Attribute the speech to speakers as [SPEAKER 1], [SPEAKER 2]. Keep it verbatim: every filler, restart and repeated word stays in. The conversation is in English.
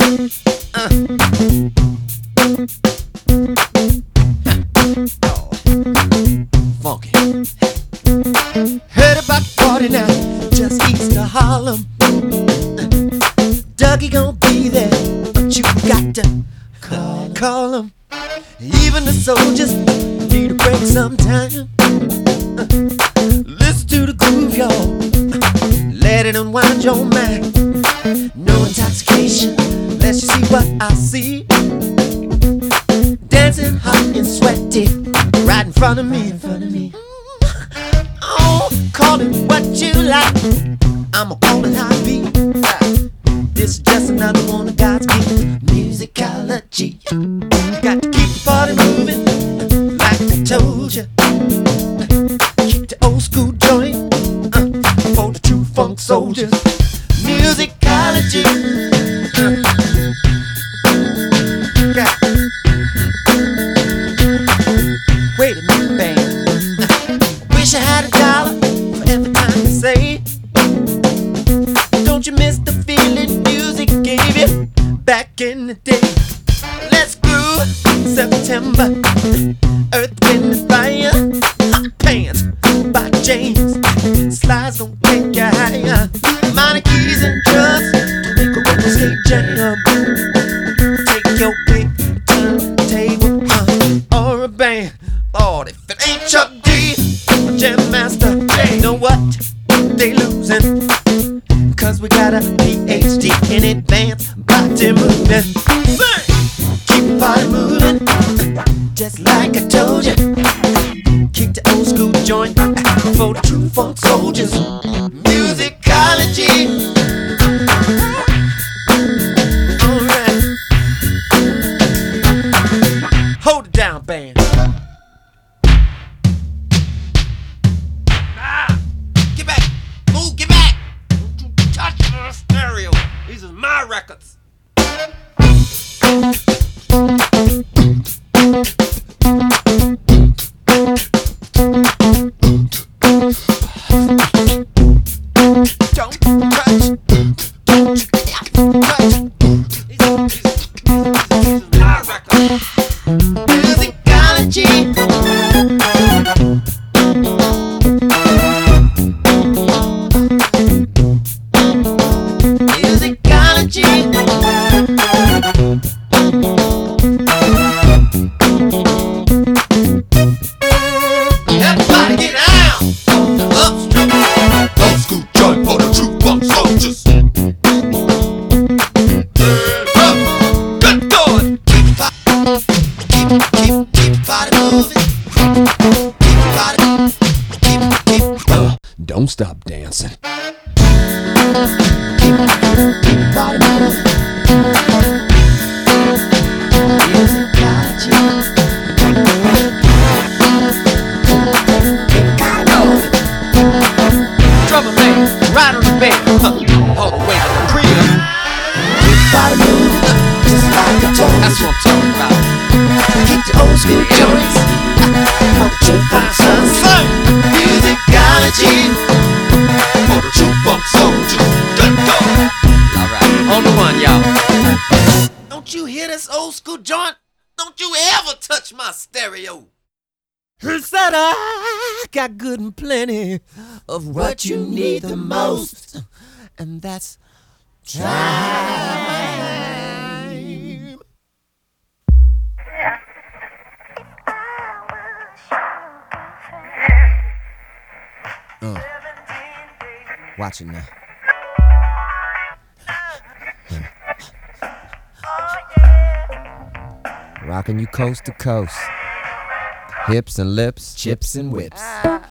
[SPEAKER 1] Uh. Oh. Funky. Heard about the party now, just east of Harlem. Dougie gon' be there, but you got to call, call him. Even the soldiers need a break sometime. Listen to the groove, y'all. Let it unwind your mind. No intoxication, unless you see what I see. Dancing hot and sweaty, right in front of me. In front of me. Oh, call it what you like. I'ma call it how it be. This is just another one of God's gifts, musicology. Got to keep the party moving, like I told you. Keep the old school joint uh, for the true funk soldiers. Musicology. Uh. Got. Wait a minute, band. Uh. Wish I had a dollar for every time you say. Don't you miss the feeling music gave you back in the day? Let's groove, September, Earth, Wind and Fire, Hot Pants by James, Slides gon' take you higher. Minor keys and drugs to make a roller skate jam. Take your pick, turntable uh, or a band. Lord, if it ain't Chuck D, a jam master, you know what? They losing. Cause we got a P H D in advanced body movement. Keep the body moving, just like I told you. Keep the old school joint for the true funk soldiers. Musicology. Alright. Hold it down, band. Ah, get back. Move, get back. Touch the stereo. These are my records. Don't touch. Don't touch. These are, these are, these are my records. Musicology. Everybody get out! Upstream, old school joint for the true funk soldiers. Good going. Keep keep keep keep body moving. Keep body keep keep. Uh, don't stop dancing. Keep keep body moving. Right on the bed, huh, all the way to the crib. Keep the body moving, just like I told you. That's what I'm talking about. Keep the old school joints, for the true funk soldiers. Musicology, for the true funk soldiers. Good God. Alright, on the one, y'all. Don't you hear this old school joint? Don't you ever touch my stereo. He said I got good and plenty of what you need the most, and that's time. Uh, watching now. Rocking you coast to coast. Hips and lips, chips and whips.